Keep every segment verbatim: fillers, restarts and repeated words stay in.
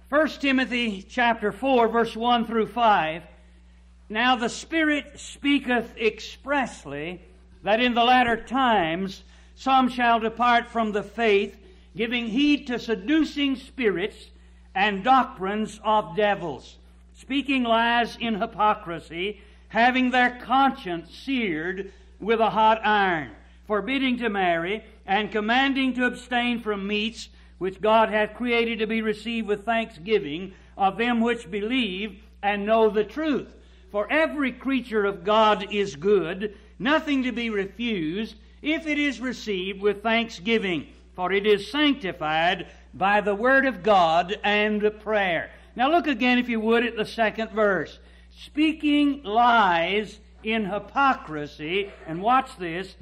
First Timothy chapter four, verse one through five. Now the Spirit speaketh expressly that in the latter times some shall depart from the faith, giving heed to seducing spirits and doctrines of devils, speaking lies in hypocrisy, having their conscience seared with a hot iron, forbidding to marry, and commanding to abstain from meats which God hath created to be received with thanksgiving of them which believe and know the truth. For every creature of God is good, nothing to be refused, if it is received with thanksgiving, for it is sanctified by the word of God and prayer. Now look again, if you would, at the second verse. Speaking lies in hypocrisy, and watch this,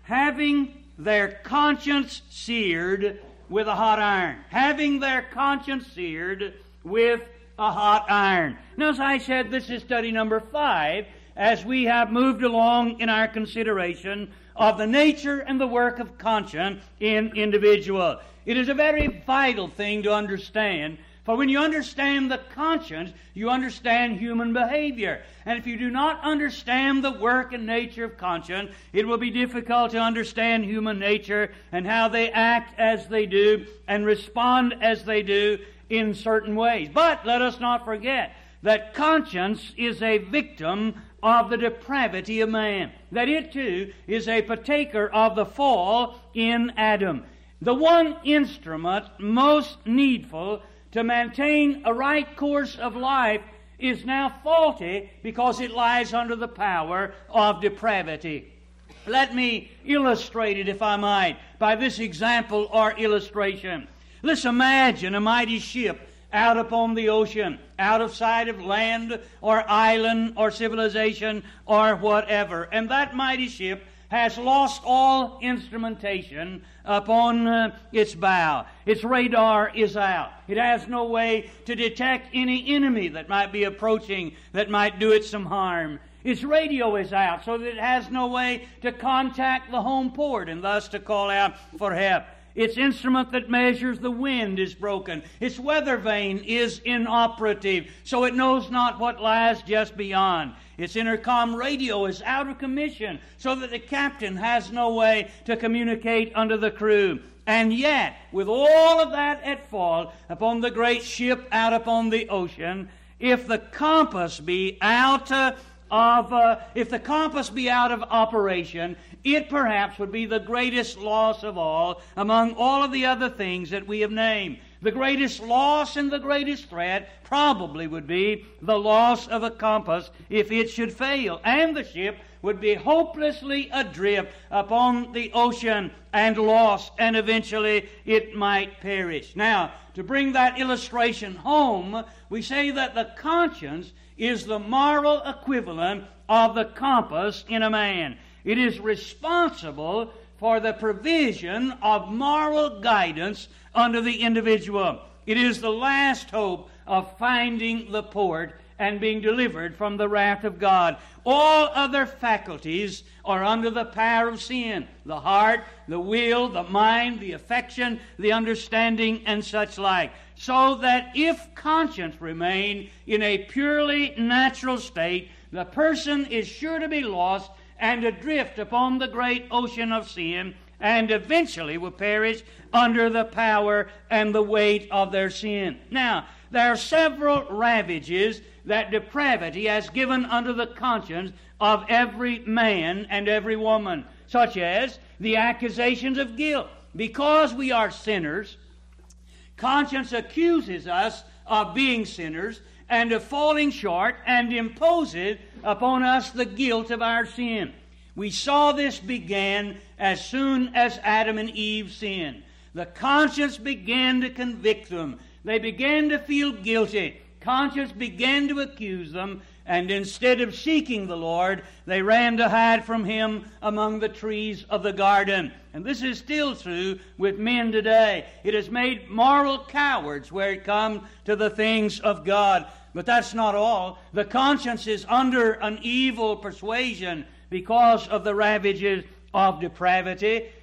having their conscience seared with a hot iron. Having their conscience seared with a hot iron. Now, as I said, this is study number five, as we have moved along in our consideration of the nature and the work of conscience in individual. It is a very vital thing to understand, for when you understand the conscience, you understand human behavior. And if you do not understand the work and nature of conscience, it will be difficult to understand human nature and how they act as they do and respond as they do in certain ways. But let us not forget that conscience is a victim of the depravity of man, that it too is a partaker of the fall in Adam. The one instrument most needful to maintain a right course of life is now faulty because it lies under the power of depravity. Let me illustrate it, if I might, by this example or illustration. Let's imagine a mighty ship out upon the ocean, out of sight of land or island or civilization or whatever. And that mighty ship has lost all instrumentation upon uh, its bow. Its radar is out. It has no way to detect any enemy that might be approaching that might do it some harm. Its radio is out, so that it has no way to contact the home port and thus to call out for help. Its instrument that measures the wind is broken. Its weather vane is inoperative, so it knows not what lies just beyond. Its intercom radio is out of commission, so that the captain has no way to communicate unto the crew. And yet, with all of that at fault upon the great ship out upon the ocean, if the compass be out uh, of, uh, if the compass be out of operation, it perhaps would be the greatest loss of all among all of the other things that we have named. The greatest loss and the greatest threat probably would be the loss of a compass if it should fail, and the ship would be hopelessly adrift upon the ocean and lost, and eventually it might perish. Now, to bring that illustration home, we say that the conscience is the moral equivalent of the compass in a man. It is responsible for the provision of moral guidance unto the individual. It is the last hope of finding the port and being delivered from the wrath of God. All other faculties are under the power of sin. The heart, the will, the mind, the affection, the understanding, and such like. So that if conscience remain in a purely natural state, the person is sure to be lost and adrift upon the great ocean of sin, and eventually will perish under the power and the weight of their sin. Now, there are several ravages that depravity has given unto the conscience of every man and every woman, such as the accusations of guilt. Because we are sinners, conscience accuses us of being sinners and of falling short, and imposes upon us the guilt of our sin. We saw this began as soon as Adam and Eve sinned. The conscience began to convict them. They began to feel guilty. Conscience began to accuse them, and instead of seeking the Lord, they ran to hide from Him among the trees of the garden. And this is still true with men today. It has made moral cowards where it comes to the things of God. But that's not all. The conscience is under an evil persuasion because of the ravages of depravity.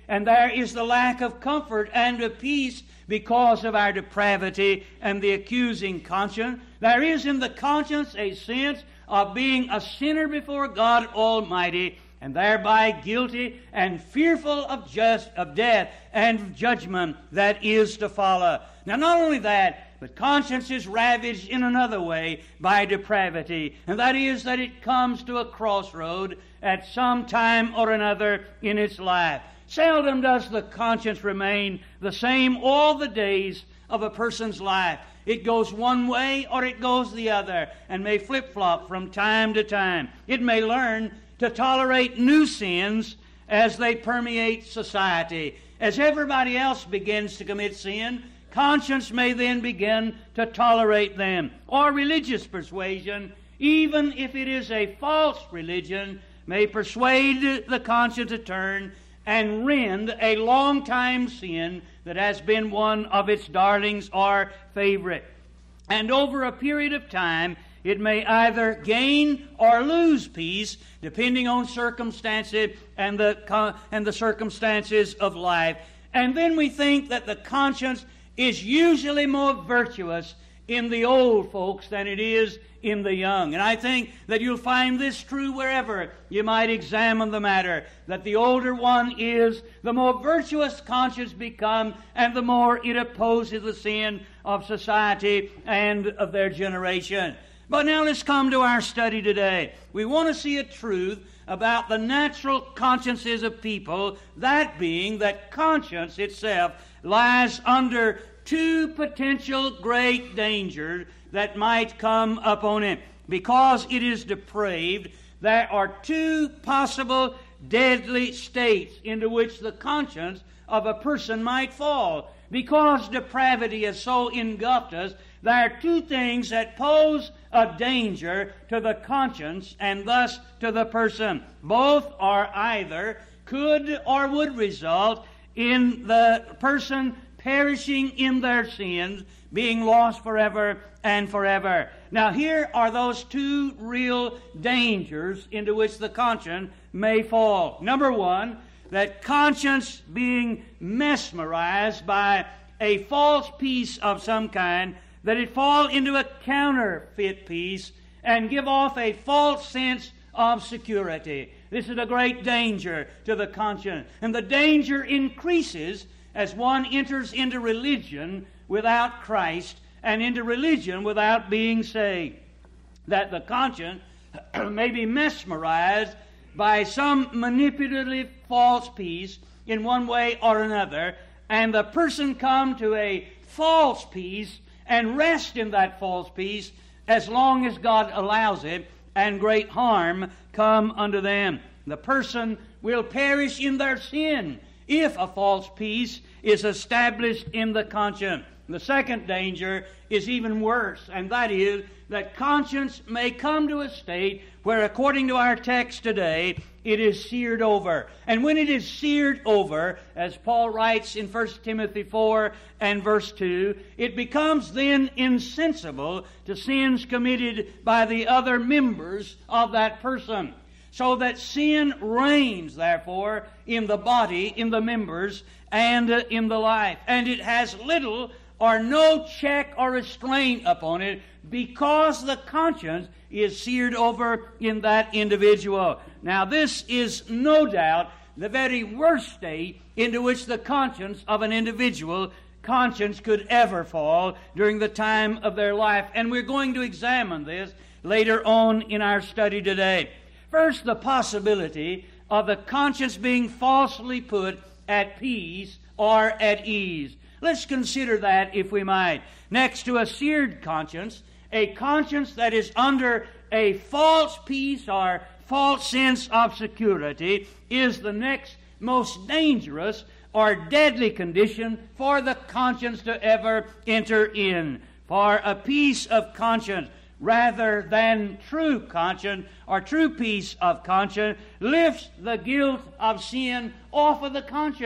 and there is the lack of comfort and of peace because of our depravity and the accusing conscience. There is in the conscience a sense of being a sinner before God Almighty, and thereby guilty and fearful of just of death and judgment that is to follow. Now, not only that, but conscience is ravaged in another way by depravity, and that is that it comes to a crossroad at some time or another in its life. Seldom does the conscience remain the same all the days of a person's life. It goes one way or it goes the other, and may flip-flop from time to time. It may learn to tolerate new sins as they permeate society. As everybody else begins to commit sin, conscience may then begin to tolerate them. Or religious persuasion, even if it is a false religion, may persuade the conscience to turn and rend a long-time sin that has been one of its darlings or favorite. And over a period of time, it may either gain or lose peace, depending on circumstances and the, and the circumstances of life. And then we think that the conscience is usually more virtuous in the old folks than it is in the young. And I think that you'll find this true wherever you might examine the matter, that the older one is, the more virtuous conscience becomes, and the more it opposes the sin of society and of their generation. But now let's come to our study today. We want to see a truth about the natural consciences of people, that being that conscience itself lies under two potential great dangers that might come upon it. Because it is depraved, there are two possible deadly states into which the conscience of a person might fall. Because depravity has so engulfed us, there are two things that pose a danger to the conscience and thus to the person. Both are either could or would result in the person perishing in their sins, being lost forever and forever. Now, here are those two real dangers into which the conscience may fall. Number one, that conscience being mesmerized by a false peace of some kind, that it fall into a counterfeit peace and give off a false sense of security. This is a great danger to the conscience. And the danger increases as one enters into religion without Christ and into religion without being saved. That the conscience may be mesmerized by some manipulative false peace in one way or another, and the person come to a false peace and rest in that false peace as long as God allows it, and great harm come unto them. The person will perish in their sin if a false peace is established in the conscience. The second danger is even worse, and that is that conscience may come to a state where, according to our text today, it is seared over. And when it is seared over, as Paul writes in First Timothy four and verse two, it becomes then insensible to sins committed by the other members of that person. So that sin reigns, therefore, in the body, in the members, and uh, in the life. And it has little or no check or restraint upon it, because the conscience is seared over in that individual. Now, this is no doubt the very worst state into which the conscience of an individual conscience could ever fall during the time of their life. And we're going to examine this later on in our study today. First, the possibility of the conscience being falsely put at peace or at ease. Let's consider that, if we might. Next to a seared conscience, a conscience that is under a false peace or false sense of security is the next most dangerous or deadly condition for the conscience to ever enter in. For a peace of conscience, rather than true conscience or true peace of conscience, lifts the guilt of sin off of the conscience.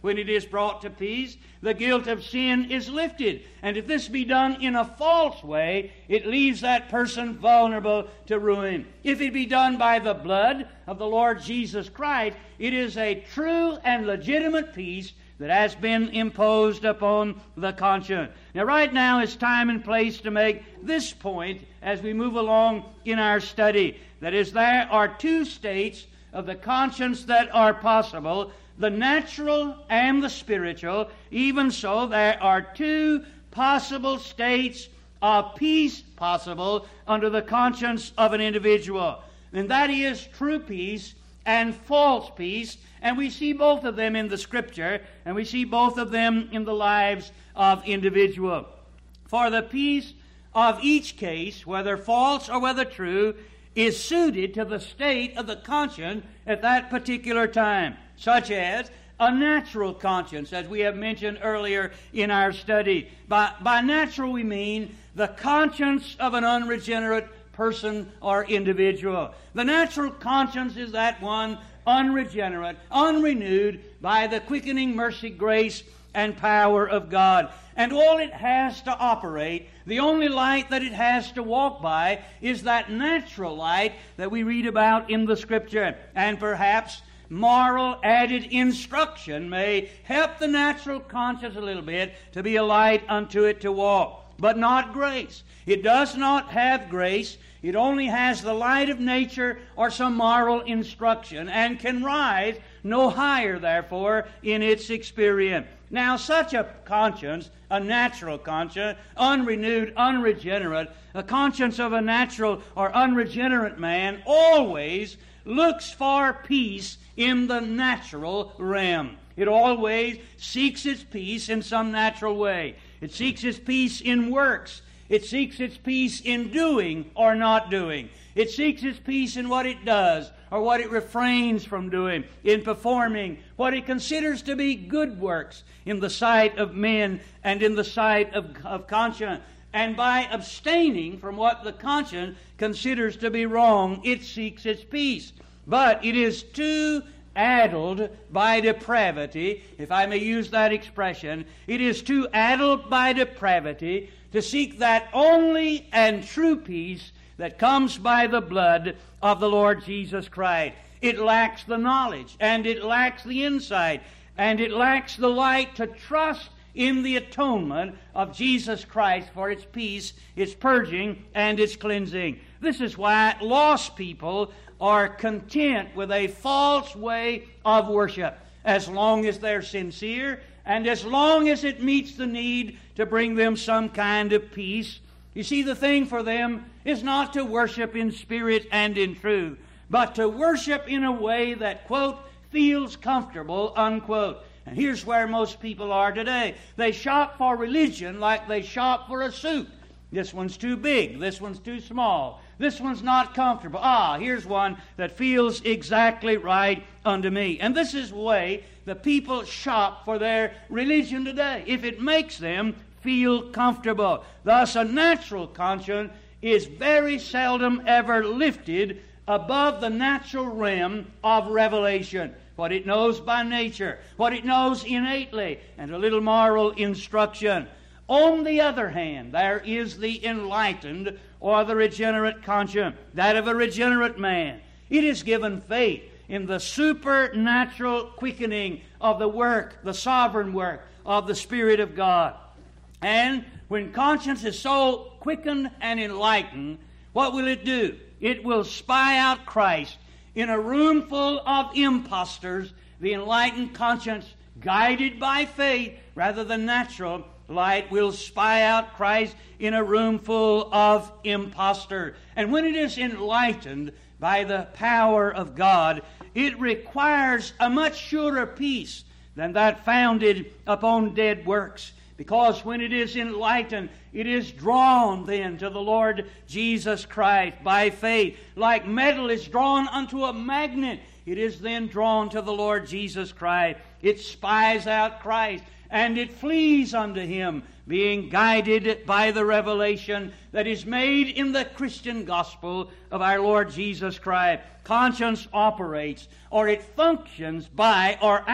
When it is brought to peace, the guilt of sin is lifted. And if this be done in a false way, it leaves that person vulnerable to ruin. If it be done by the blood of the Lord Jesus Christ, it is a true and legitimate peace that has been imposed upon the conscience. Now, right now is time and place to make this point as we move along in our study. That is, there are two states of the conscience that are possible, the natural and the spiritual. Even so, there are two possible states of peace possible under the conscience of an individual. And that is true peace and false peace. And we see both of them in the Scripture, and we see both of them in the lives of individuals. For the peace of each case, whether false or whether true, is suited to the state of the conscience at that particular time, such as a natural conscience, as we have mentioned earlier in our study. By, by natural we mean the conscience of an unregenerate person or individual. The natural conscience is that one unregenerate, unrenewed by the quickening mercy, grace, and power of God. And all it has to operate, the only light that it has to walk by, is that natural light that we read about in the Scripture. And perhaps moral added instruction may help the natural conscience a little bit to be a light unto it to walk. But not grace. It does not have grace. It only has the light of nature or some moral instruction, and can rise no higher, therefore, in its experience. Now, such a conscience, a natural conscience, unrenewed, unregenerate, a conscience of a natural or unregenerate man, always looks for peace in the natural realm. It always seeks its peace in some natural way. It seeks its peace in works. It seeks its peace in doing or not doing. It seeks its peace in what it does or what it refrains from doing, in performing what it considers to be good works in the sight of men and in the sight of, of conscience. And by abstaining from what the conscience considers to be wrong, it seeks its peace. But it is too addled by depravity, if I may use that expression, it is too addled by depravity to seek that only and true peace that comes by the blood of the Lord Jesus Christ. It lacks the knowledge, and it lacks the insight, and it lacks the light to trust in the atonement of Jesus Christ for its peace, its purging, and its cleansing. This is why lost people are content with a false way of worship, as long as they're sincere and as long as it meets the need to bring them some kind of peace. You see, the thing for them is not to worship in spirit and in truth, but to worship in a way that, quote, feels comfortable, unquote. And here's where most people are today. They shop for religion like they shop for a suit. This one's too big. This one's too small. This one's not comfortable. Ah, here's one that feels exactly right unto me. And this is the way the people shop for their religion today, if it makes them feel comfortable. Thus, a natural conscience is very seldom ever lifted above the natural realm of revelation, what it knows by nature, what it knows innately, and a little moral instruction. On the other hand, there is the enlightened or the regenerate conscience, that of a regenerate man. It is given faith in the supernatural quickening of the work, the sovereign work of the Spirit of God. And when conscience is so quickened and enlightened, what will it do? It will spy out Christ in a room full of impostors. The enlightened conscience, guided by faith rather than natural light, will spy out Christ in a room full of impostors. And when it is enlightened by the power of God, it requires a much surer peace than that founded upon dead works. Because when it is enlightened, it is drawn then to the Lord Jesus Christ by faith. Like metal is drawn unto a magnet, it is then drawn to the Lord Jesus Christ. It spies out Christ, and it flees unto Him, being guided by the revelation that is made in the Christian gospel of our Lord Jesus Christ. Conscience operates, or it functions by or out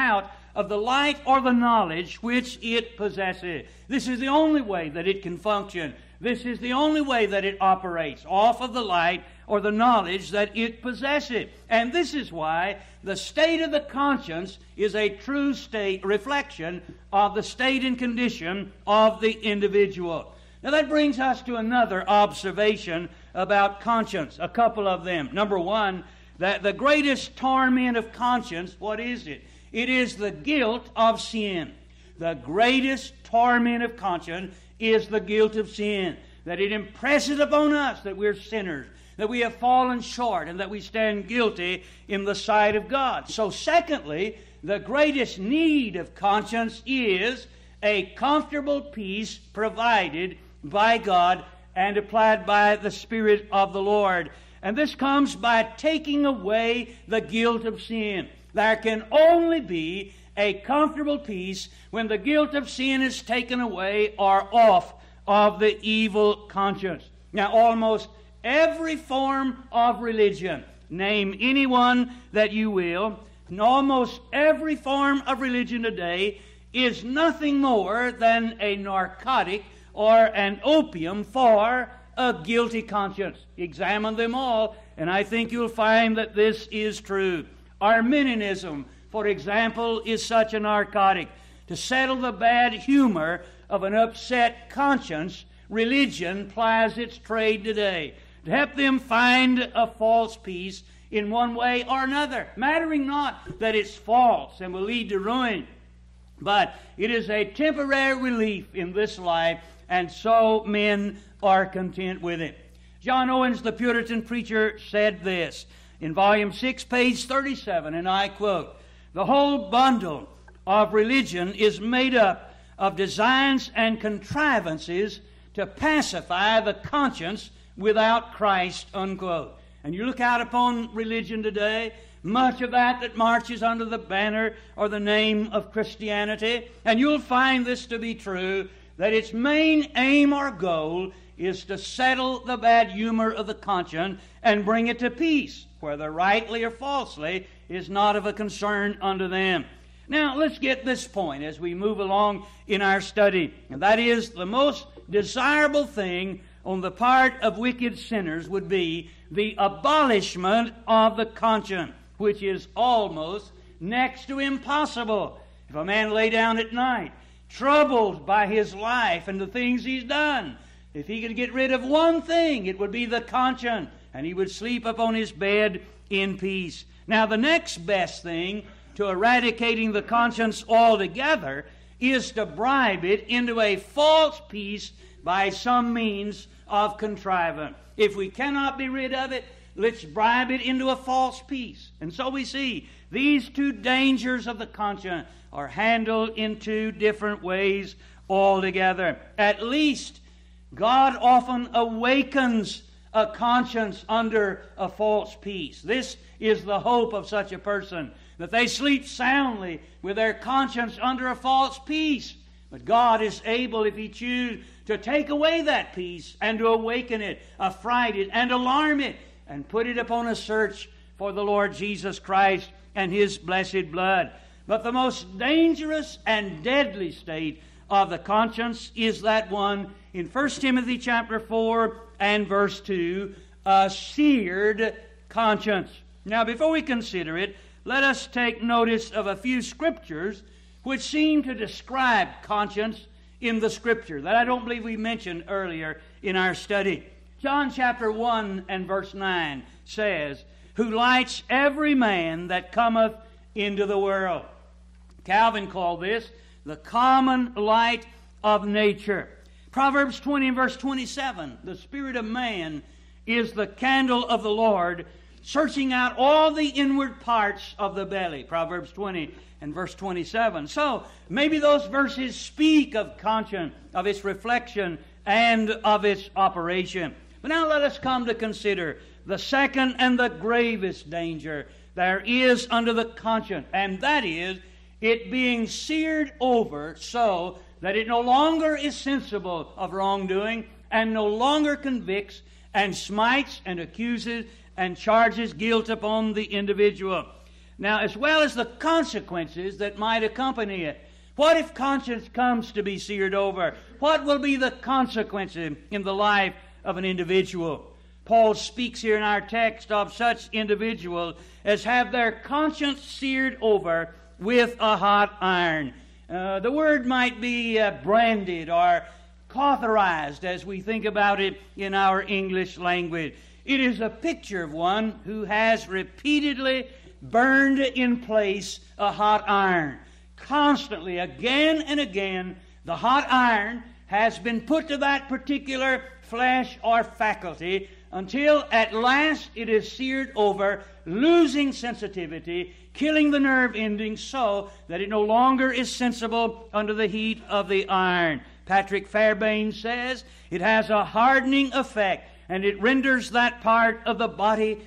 of the light or the knowledge which it possesses. This is the only way that it can function. This is the only way that it operates, off of the light or the knowledge that it possesses. And this is why the state of the conscience is a true state, reflection of the state and condition of the individual. Now that brings us to another observation about conscience, a couple of them. Number one, that the greatest torment of conscience, what is it? It is the guilt of sin. The greatest torment of conscience is the guilt of sin. That it impresses upon us that we're sinners, that we have fallen short, and that we stand guilty in the sight of God. So secondly, the greatest need of conscience is a comfortable peace provided by God and applied by the Spirit of the Lord. And this comes by taking away the guilt of sin. There can only be a comfortable peace when the guilt of sin is taken away or off of the evil conscience. Now, almost every form of religion, name anyone that you will, and almost every form of religion today is nothing more than a narcotic or an opium for a guilty conscience. Examine them all, and I think you'll find that this is true. Arminianism, for example, is such a narcotic. To settle the bad humor of an upset conscience, religion plies its trade today to help them find a false peace in one way or another, mattering not that it's false and will lead to ruin, but it is a temporary relief in this life, and so men are content with it. John Owens, the Puritan preacher, said this in volume six, page thirty-seven, and I quote, "The whole bundle of religion is made up of designs and contrivances to pacify the conscience without Christ," unquote. And you look out upon religion today, much of that that marches under the banner or the name of Christianity, and you'll find this to be true, that its main aim or goal is to settle the bad humor of the conscience and bring it to peace, whether rightly or falsely is not of a concern unto them. Now, let's get this point as we move along in our study. And that is, the most desirable thing on the part of wicked sinners would be the abolishment of the conscience, which is almost next to impossible. If a man lay down at night, troubled by his life and the things he's done, if he could get rid of one thing, it would be the conscience, and he would sleep upon his bed in peace. Now, the next best thing to eradicating the conscience altogether is to bribe it into a false peace by some means of contrivance. If we cannot be rid of it, let's bribe it into a false peace. And so we see these two dangers of the conscience are handled in two different ways altogether. At least God often awakens a conscience under a false peace. This is the hope of such a person, that they sleep soundly with their conscience under a false peace. But God is able, if He choose, to take away that peace and to awaken it, affright it, and alarm it, and put it upon a search for the Lord Jesus Christ and His blessed blood. But the most dangerous and deadly state of the conscience is that one in First Timothy chapter four and verse two, a seared conscience. Now, before we consider it, let us take notice of a few scriptures which seem to describe conscience in the Scripture that I don't believe we mentioned earlier in our study. John chapter one and verse nine says, "Who lights every man that cometh into the world." Calvin called this the common light of nature. Proverbs twenty and verse twenty-seven, "The spirit of man is the candle of the Lord, searching out all the inward parts of the belly." Proverbs twenty and verse twenty-seven. So, maybe those verses speak of conscience, of its reflection, and of its operation. But now let us come to consider the second and the gravest danger there is under the conscience, and that is it being seared over so that it no longer is sensible of wrongdoing and no longer convicts and smites and accuses and charges guilt upon the individual. Now, as well as the consequences that might accompany it. What if conscience comes to be seared over? What will be the consequences in the life of an individual? Paul speaks here in our text of such individuals as have their conscience seared over with a hot iron. Uh, the word might be uh, branded or cauterized as we think about it in our English language. It is a picture of one who has repeatedly burned in place a hot iron. Constantly, again and again, the hot iron has been put to that particular flesh or faculty until at last it is seared over, losing sensitivity, killing the nerve endings so that it no longer is sensible under the heat of the iron. Patrick Fairbairn says it has a hardening effect, and it renders that part of the body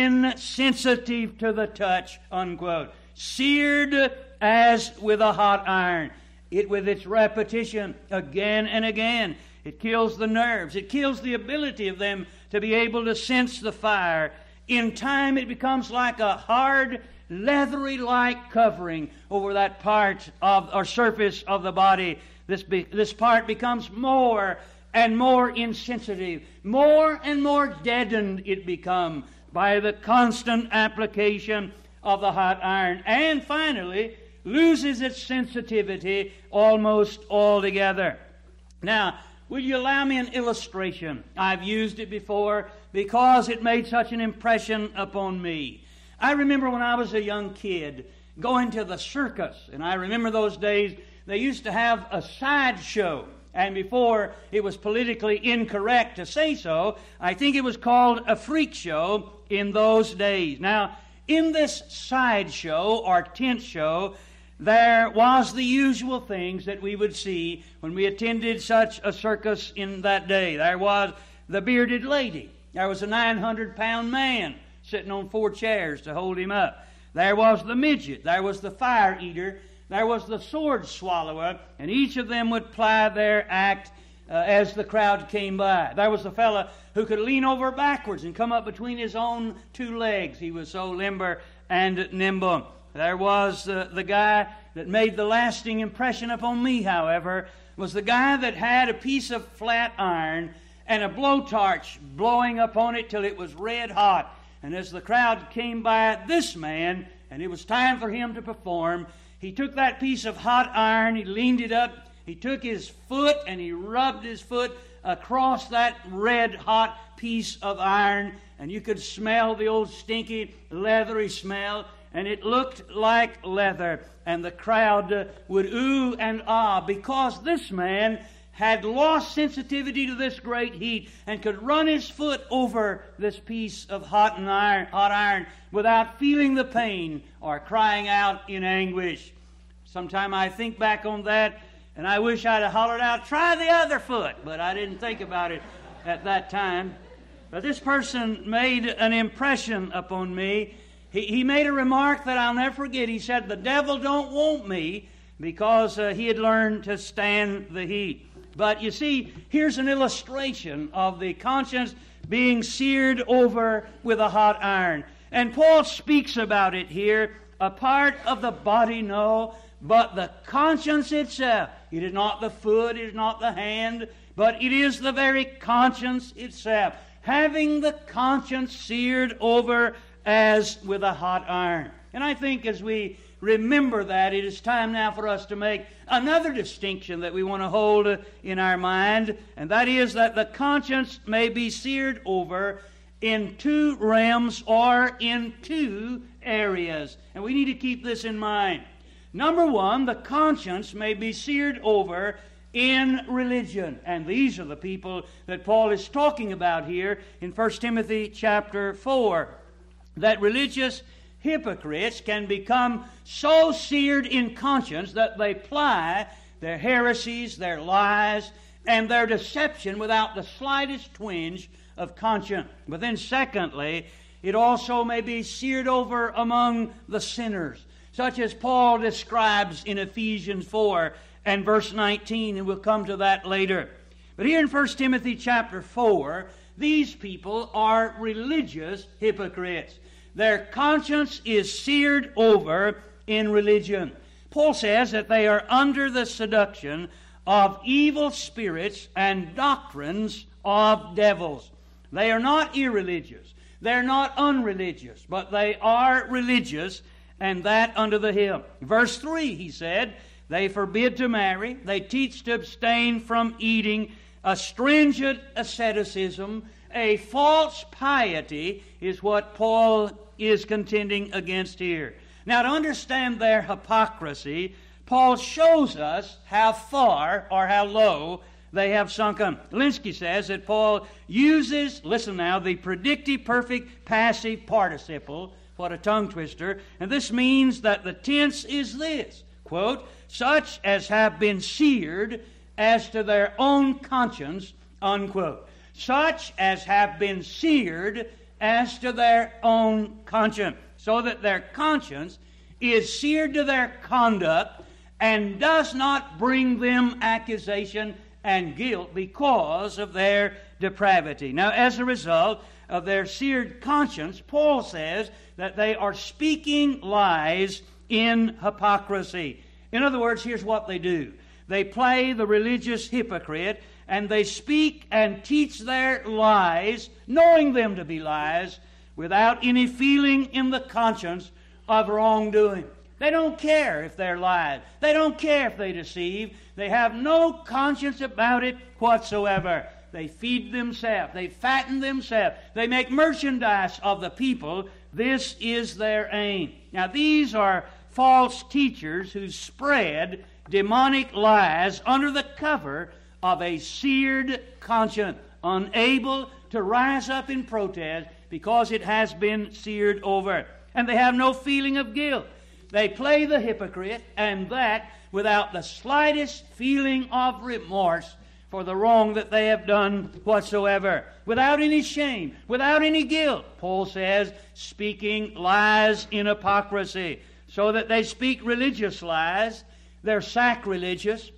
insensitive to the touch, unquote. Seared as with a hot iron. It, with its repetition again and again, it kills the nerves. It kills the ability of them to be able to sense the fire. In time, it becomes like a hard, leathery-like covering over that part of or surface of the body. This be, this part becomes more and more insensitive, more and more deadened it becomes by the constant application of the hot iron, and finally loses its sensitivity almost altogether. Now, will you allow me an illustration? I've used it before because it made such an impression upon me. I remember when I was a young kid going to the circus, and I remember those days they used to have a sideshow. And before it was politically incorrect to say so, I think it was called a freak show in those days. Now, in this sideshow or tent show, there was the usual things that we would see when we attended such a circus in that day. There was the bearded lady. There was a nine hundred pound man sitting on four chairs to hold him up. There was the midget. There was the fire eater. There was the sword swallower. And each of them would ply their act uh, as the crowd came by. There was the fellow who could lean over backwards and come up between his own two legs. He was so limber and nimble. There was uh, the guy that made the lasting impression upon me, however, was the guy that had a piece of flat iron and a blowtorch blowing upon it till it was red hot. And as the crowd came by this man, and it was time for him to perform, he took that piece of hot iron, he leaned it up, he took his foot and he rubbed his foot across that red hot piece of iron, and you could smell the old stinky, leathery smell, and it looked like leather. And the crowd uh, would ooh and ah because this man had lost sensitivity to this great heat and could run his foot over this piece of hot, and iron, hot iron without feeling the pain or crying out in anguish. Sometime I think back on that, and I wish I'd have hollered out, "Try the other foot," but I didn't think about it at that time. But this person made an impression upon me. He, he made a remark that I'll never forget. He said, "The devil don't want me," because uh, he had learned to stand the heat. But you see, here's an illustration of the conscience being seared over with a hot iron. And Paul speaks about it here, a part of the body, no, but the conscience itself. It is not the foot, it is not the hand, but it is the very conscience itself. Having the conscience seared over as with a hot iron. And I think as we remember that, it is time now for us to make another distinction that we want to hold in our mind, and that is that the conscience may be seared over in two realms or in two areas. And we need to keep this in mind. Number one, the conscience may be seared over in religion. And these are the people that Paul is talking about here in First Timothy chapter four. That religious hypocrites can become so seared in conscience that they ply their heresies, their lies, and their deception without the slightest twinge of conscience. But then secondly, it also may be seared over among the sinners, such as Paul describes in Ephesians four and verse nineteen, and we'll come to that later. But here in First Timothy chapter four, these people are religious hypocrites. Their conscience is seared over in religion. Paul says that they are under the seduction of evil spirits and doctrines of devils. They are not irreligious. They're not unreligious, but they are religious, and that under the hill. Verse three, he said, they forbid to marry, they teach to abstain from eating, a stringent asceticism, a false piety is what Paul is contending against here. Now, to understand their hypocrisy, Paul shows us how far or how low they have sunken. Linsky says that Paul uses, listen now, the predictive perfect passive participle. What a tongue twister. And this means that the tense is this, quote, such as have been seared as to their own conscience, unquote. Such as have been seared as to their own conscience. So that their conscience is seared to their conduct and does not bring them accusation and guilt because of their depravity. Now, as a result of their seared conscience, Paul says that they are speaking lies in hypocrisy. In other words, here's what they do. They play the religious hypocrite, and they speak and teach their lies, knowing them to be lies, without any feeling in the conscience of wrongdoing. They don't care if they're lies. They don't care if they deceive. They have no conscience about it whatsoever. They feed themselves. They fatten themselves. They make merchandise of the people. This is their aim. Now, these are false teachers who spread demonic lies under the cover of a seared conscience, unable to rise up in protest because it has been seared over. And they have no feeling of guilt. They play the hypocrite, and that without the slightest feeling of remorse for the wrong that they have done whatsoever. Without any shame, without any guilt, Paul says, speaking lies in hypocrisy. So that they speak religious lies, they're sacrilegious,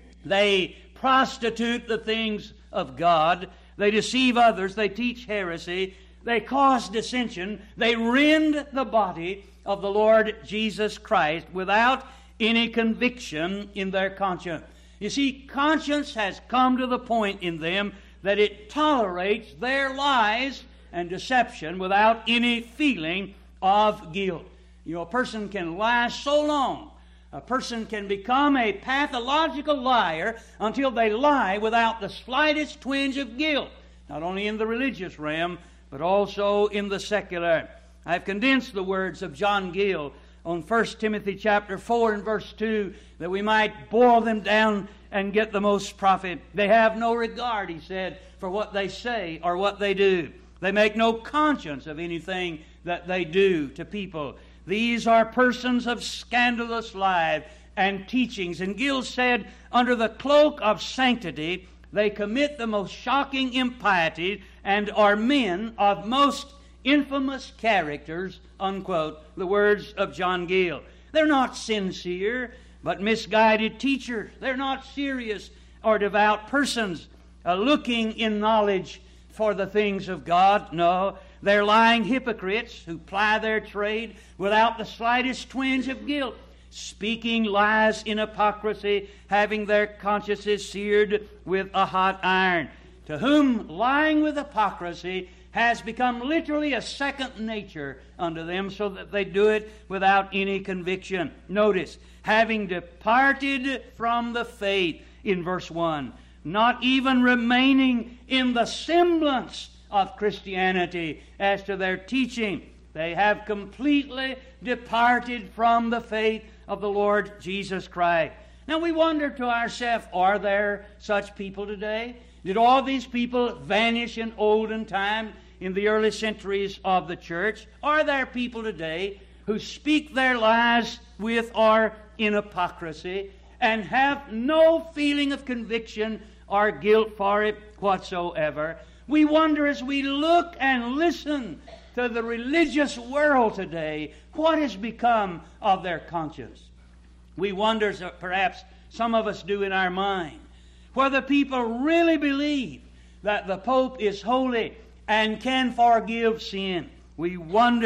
they prostitute the things of God, they deceive others, they teach heresy, they cause dissension, they rend the body of the Lord Jesus Christ without any conviction in their conscience. You see, conscience has come to the point in them that it tolerates their lies and deception without any feeling of guilt. You know, a person can lie so long, a person can become a pathological liar until they lie without the slightest twinge of guilt, not only in the religious realm, but also in the secular. I've condensed the words of John Gill on First Timothy chapter four and verse two that we might boil them down and get the most profit. They have no regard, he said, for what they say or what they do. They make no conscience of anything that they do to people. These are persons of scandalous lives and teachings. And Gill said, under the cloak of sanctity, they commit the most shocking impiety and are men of most infamous characters, unquote, the words of John Gill. They're not sincere, but misguided teachers. They're not serious or devout persons uh, looking in knowledge for the things of God. No, they're lying hypocrites who ply their trade without the slightest twinge of guilt, speaking lies in hypocrisy, having their consciences seared with a hot iron, to whom lying with hypocrisy has become literally a second nature unto them, so that they do it without any conviction. Notice, having departed from the faith in verse one, not even remaining in the semblance of Christianity as to their teaching. They have completely departed from the faith of the Lord Jesus Christ. Now we wonder to ourselves, are there such people today? Did all these people vanish in olden times, in the early centuries of the church? Are there people today who speak their lies with or in hypocrisy and have no feeling of conviction or guilt for it whatsoever? We wonder as we look and listen to the religious world today, what has become of their conscience? We wonder, perhaps some of us do in our mind, whether people really believe that the Pope is holy and can forgive sin. We wonder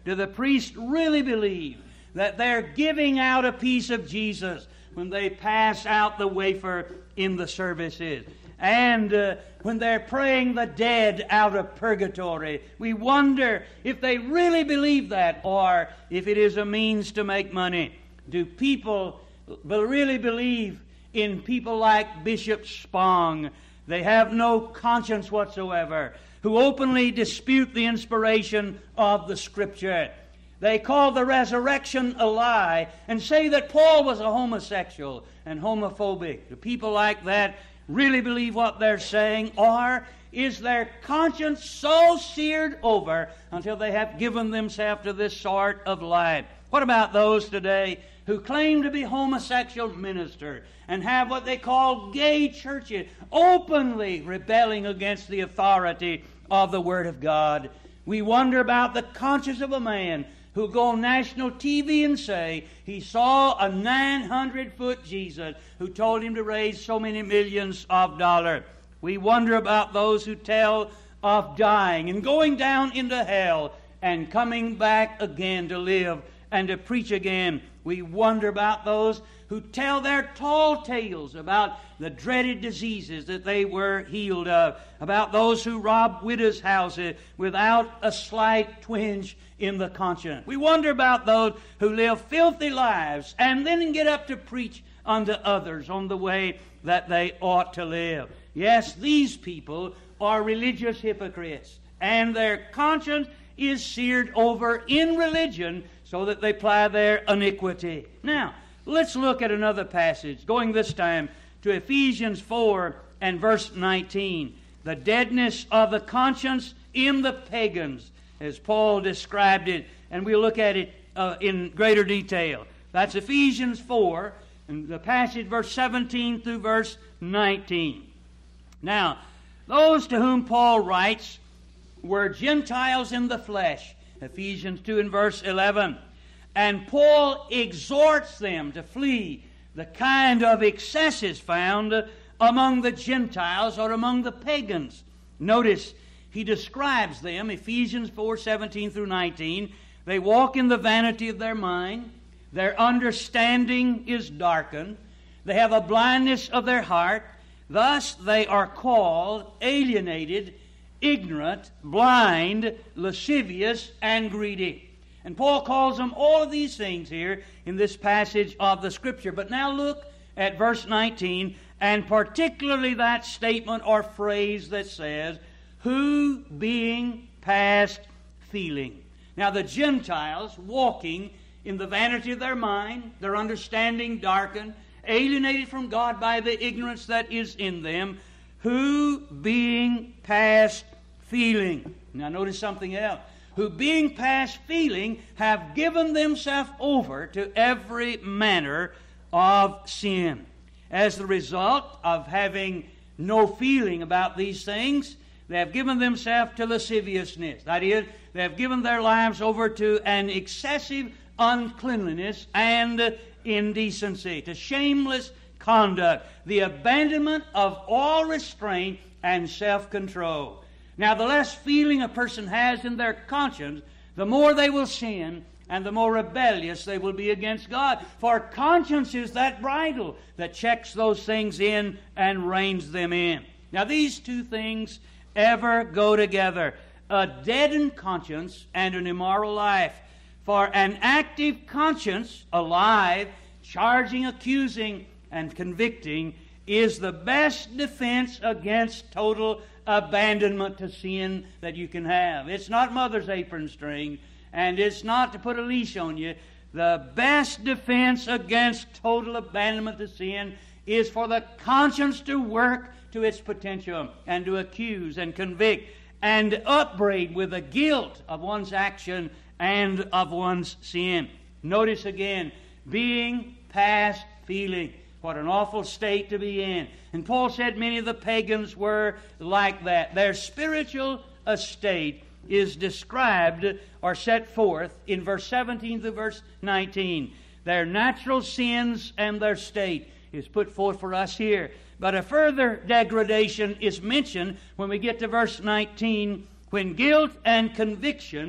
Do the priests really believe that they're giving out a piece of Jesus when they pass out the wafer in the services? And uh, when they're praying the dead out of purgatory, we wonder if they really believe that or if it is a means to make money. Do people really believe in people like Bishop Spong? They have no conscience whatsoever, who openly dispute the inspiration of the Scripture. They call the resurrection a lie and say that Paul was a homosexual and homophobic. Do people like that really believe what they're saying? Or is their conscience so seared over until they have given themselves to this sort of life? What about those today who claim to be homosexual ministers and have what they call gay churches, openly rebelling against the authority of the Word of God? We wonder about the conscience of a man who'll go on national T V and say he saw a nine hundred foot Jesus who told him to raise so many millions of dollars. We wonder about those who tell of dying and going down into hell and coming back again to live and to preach again. We wonder about those who tell their tall tales about the dreaded diseases that they were healed of, about those who rob widows' houses without a slight twinge in the conscience. We wonder about those who live filthy lives and then get up to preach unto others on the way that they ought to live. Yes, these people are religious hypocrites, and their conscience is seared over in religion so that they ply their iniquity. Now, let's look at another passage, going this time to Ephesians four and verse nineteen. The deadness of the conscience in the pagans, as Paul described it, and we'll look at it uh, in greater detail. That's Ephesians four, and the passage verse seventeen through verse nineteen. Now, those to whom Paul writes were Gentiles in the flesh, Ephesians two and verse eleven. And Paul exhorts them to flee the kind of excesses found among the Gentiles or among the pagans. Notice, he describes them, Ephesians four, seventeen through nineteen. They walk in the vanity of their mind. Their understanding is darkened. They have a blindness of their heart. Thus they are called alienated, ignorant, blind, lascivious, and greedy. And Paul calls them all of these things here in this passage of the Scripture. But now look at verse nineteen, and particularly that statement or phrase that says, who being past feeling. Now the Gentiles walking in the vanity of their mind, their understanding darkened, alienated from God by the ignorance that is in them, who being past feeling. Now notice something else. Who being past feeling have given themselves over to every manner of sin. As the result of having no feeling about these things, they have given themselves to lasciviousness. That is, they have given their lives over to an excessive uncleanliness and indecency, to shameless conduct, the abandonment of all restraint and self-control. Now, the less feeling a person has in their conscience, the more they will sin and the more rebellious they will be against God. For conscience is that bridle that checks those things in and reins them in. Now, these two things ever go together: a deadened conscience and an immoral life. For an active conscience, alive, charging, accusing, and convicting, is the best defense against total abandonment to sin that you can have. It's not mother's apron string, and it's not to put a leash on you. The best defense against total abandonment to sin is for the conscience to work to its potential and to accuse and convict and upbraid with the guilt of one's action and of one's sin. Notice again, being past feeling. What an awful state to be in. And Paul said many of the pagans were like that. Their spiritual estate is described or set forth in verse seventeen to verse nineteen. Their natural sins and their state is put forth for us here. But a further degradation is mentioned when we get to verse nineteen, when guilt and conviction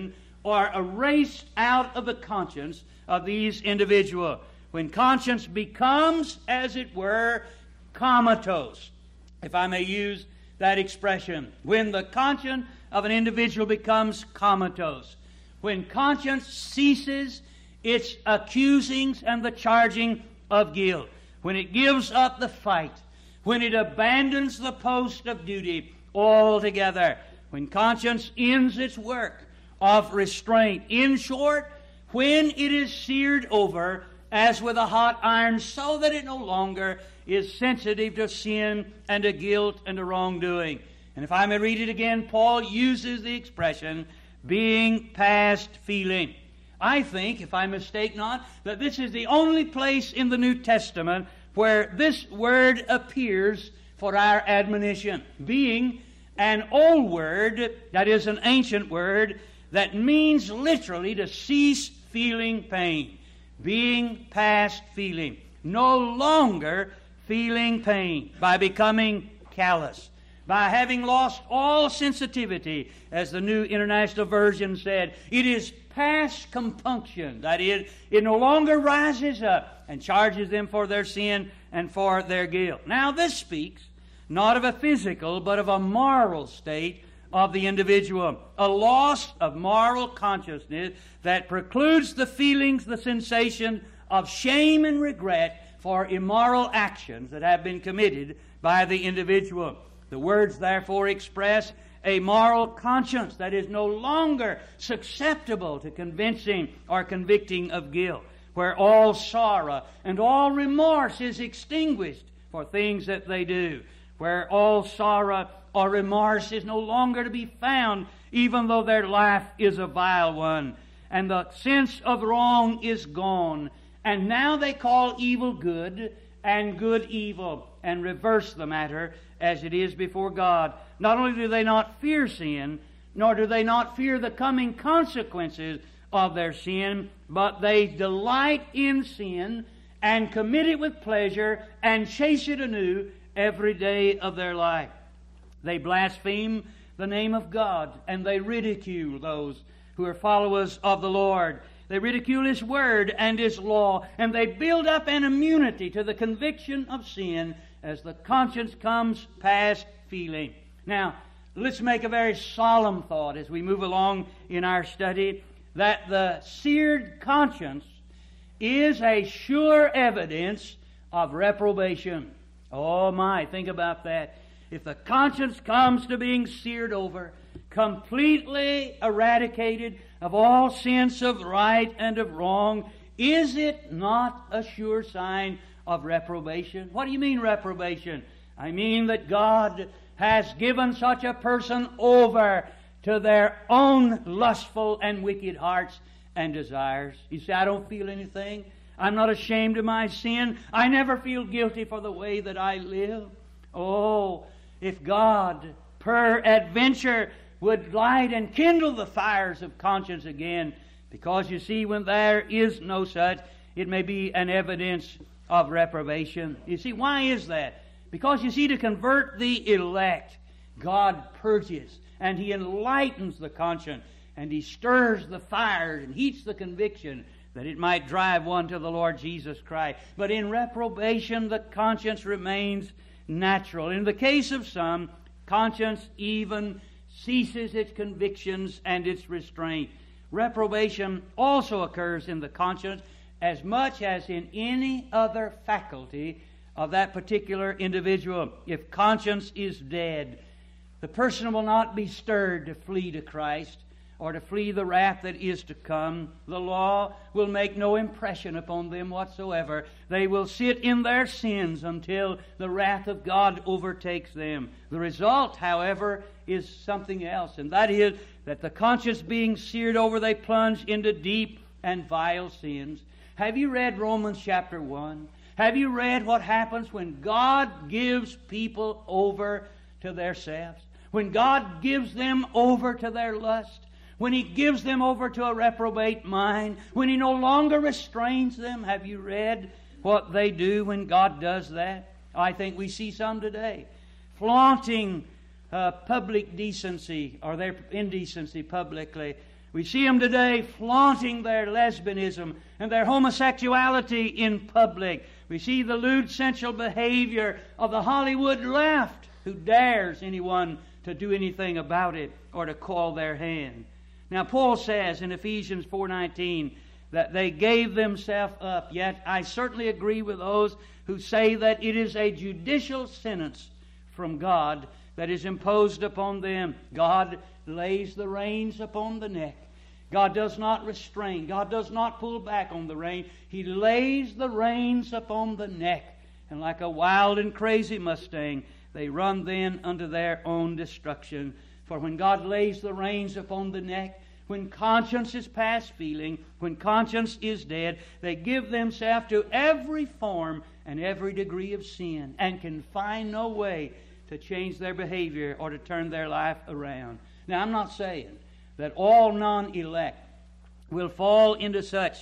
are erased out of the conscience of these individuals. When conscience becomes, as it were, comatose, if I may use that expression. When the conscience of an individual becomes comatose, when conscience ceases its accusings and the charging of guilt, when it gives up the fight, when it abandons the post of duty altogether, when conscience ends its work of restraint. In short, when it is seared over as with a hot iron, so that it no longer is sensitive to sin and to guilt and to wrongdoing. And if I may read it again, Paul uses the expression, being past feeling. I think, if I mistake not, that this is the only place in the New Testament where this word appears for our admonition, being an old word, that is an ancient word, that means literally to cease feeling pain. Being past feeling. No longer feeling pain by becoming callous, by having lost all sensitivity, as the New International Version said. It is past compunction. That is, it no longer rises up and charges them for their sin and for their guilt. Now this speaks not of a physical, but of a moral state of the individual. A loss of moral consciousness that precludes the feelings, the sensation of shame and regret for immoral actions that have been committed by the individual. The words therefore express a moral conscience that is no longer susceptible to convincing or convicting of guilt, where all sorrow and all remorse is extinguished for things that they do, where all sorrow or remorse is no longer to be found, even though their life is a vile one, and the sense of wrong is gone. And now they call evil good and good evil, and reverse the matter as it is before God. Not only do they not fear sin, nor do they not fear the coming consequences of their sin, but they delight in sin and commit it with pleasure and chase it anew every day of their life. They blaspheme the name of God, and they ridicule those who are followers of the Lord. They ridicule His Word and His law, and they build up an immunity to the conviction of sin as the conscience comes past feeling. Now, let's make a very solemn thought as we move along in our study, that the seared conscience is a sure evidence of reprobation. Oh my, think about that. If the conscience comes to being seared over, completely eradicated of all sense of right and of wrong, is it not a sure sign of reprobation? What do you mean reprobation? I mean that God has given such a person over to their own lustful and wicked hearts and desires. You say, I don't feel anything. I'm not ashamed of my sin. I never feel guilty for the way that I live. Oh, if God, peradventure, would light and kindle the fires of conscience again, because you see, when there is no such, it may be an evidence of reprobation. You see, why is that? Because you see, to convert the elect, God purges and He enlightens the conscience, and He stirs the fires and heats the conviction, that it might drive one to the Lord Jesus Christ. But in reprobation, the conscience remains natural. In the case of some, conscience even ceases its convictions and its restraint. Reprobation also occurs in the conscience as much as in any other faculty of that particular individual. If conscience is dead, the person will not be stirred to flee to Christ or to flee the wrath that is to come. The law will make no impression upon them whatsoever. They will sit in their sins until the wrath of God overtakes them. The result, however, is something else, and that is that the conscience being seared over, they plunge into deep and vile sins. Have you read Romans chapter one? Have you read what happens when God gives people over to themselves? When God gives them over to their lust? When He gives them over to a reprobate mind? When He no longer restrains them? Have you read what they do when God does that? I think we see some today. Flaunting uh, public decency, or their indecency publicly, We see them today flaunting their lesbianism and their homosexuality in public. We see the lewd, sensual behavior of the Hollywood left, who dares anyone to do anything about it or to call their hand. Now, Paul says in Ephesians four nineteen that they gave themselves up. Yet I certainly agree with those who say that it is a judicial sentence from God that is imposed upon them. God lays the reins upon the neck. God does not restrain. God does not pull back on the rein. He lays the reins upon the neck. And like a wild and crazy Mustang, they run then unto their own destruction. For when God lays the reins upon the neck, when conscience is past feeling, when conscience is dead, they give themselves to every form and every degree of sin and can find no way to change their behavior or to turn their life around. Now, I'm not saying that all non-elect will fall into such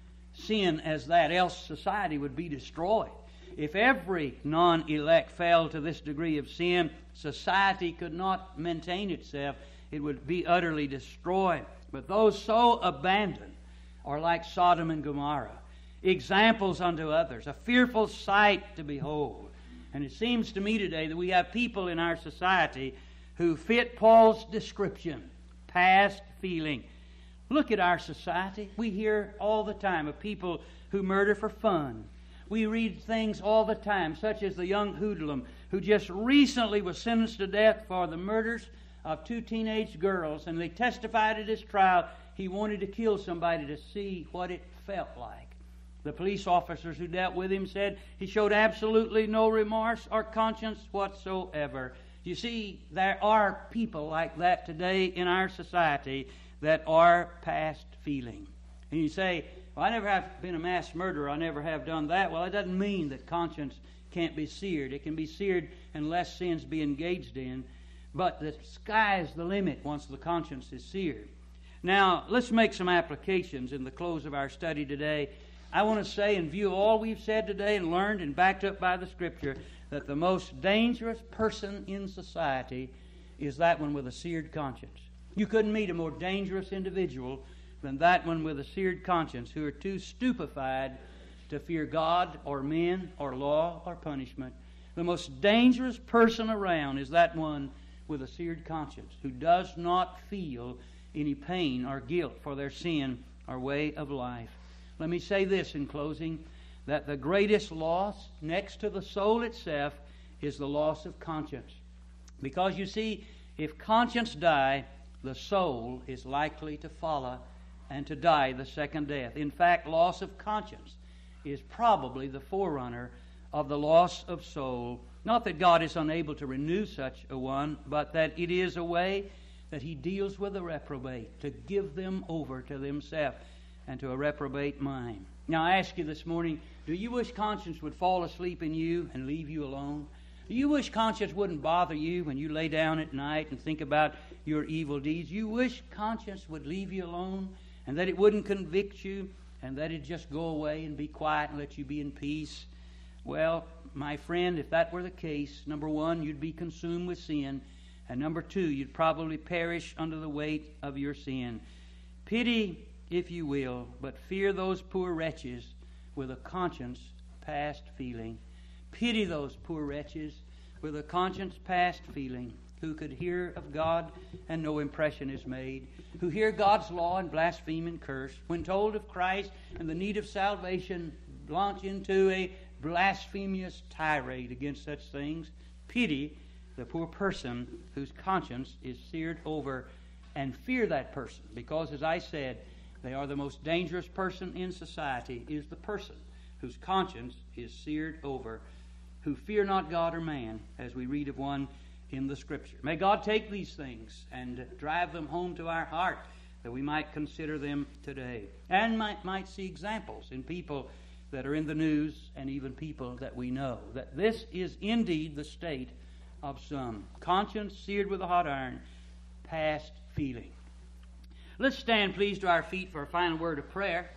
sin as that, else society would be destroyed. If every non-elect fell to this degree of sin, society could not maintain itself. It would be utterly destroyed. But those so abandoned are like Sodom and Gomorrah, examples unto others, a fearful sight to behold. And it seems to me today that we have people in our society who fit Paul's description, past feeling. Look at our society. We hear all the time of people who murder for fun. We read things all the time, such as the young hoodlum who just recently was sentenced to death for the murders of two teenage girls, and they testified at his trial he wanted to kill somebody to see what it felt like. The police officers who dealt with him said he showed absolutely no remorse or conscience whatsoever. You see, there are people like that today in our society that are past feeling. And you say, well, I never have been a mass murderer. I never have done that. Well, it doesn't mean that conscience can't be seared. It can be seared unless sins be engaged in. But the sky's the limit once the conscience is seared. Now, let's make some applications in the close of our study today. I want to say, in view of all we've said today and learned and backed up by the Scripture, that the most dangerous person in society is that one with a seared conscience. You couldn't meet a more dangerous individual than that one with a seared conscience, who are too stupefied to fear God or men or law or punishment. The most dangerous person around is that one with a seared conscience, who does not feel any pain or guilt for their sin or way of life. Let me say this in closing, that the greatest loss next to the soul itself is the loss of conscience. Because you see, if conscience die, the soul is likely to follow and to die the second death. In fact, loss of conscience is probably the forerunner of the loss of soul. Not that God is unable to renew such a one, but that it is a way that He deals with the reprobate, to give them over to themselves and to a reprobate mind. Now I ask you this morning, do you wish conscience would fall asleep in you and leave you alone? Do you wish conscience wouldn't bother you when you lay down at night and think about your evil deeds? You wish conscience would leave you alone and that it wouldn't convict you and that it'd just go away and be quiet and let you be in peace? Well, my friend, if that were the case, number one, you'd be consumed with sin, and number two, you'd probably perish under the weight of your sin. Pity, if you will, but fear those poor wretches with a conscience past feeling. Pity those poor wretches with a conscience past feeling, who could hear of God and no impression is made, who hear God's law and blaspheme and curse. When told of Christ and the need of salvation, launch into a blasphemous tirade against such things. Pity the poor person whose conscience is seared over, and fear that person, because, as I said, they are the most dangerous person in society, is the person whose conscience is seared over, who fear not God or man, as we read of one in the Scripture. May God take these things and drive them home to our heart, that we might consider them today, and might, might see examples in people that are in the news and even people that we know, that this is indeed the state of some. Conscience seared with a hot iron, past feeling. Let's stand, please, to our feet for a final word of prayer.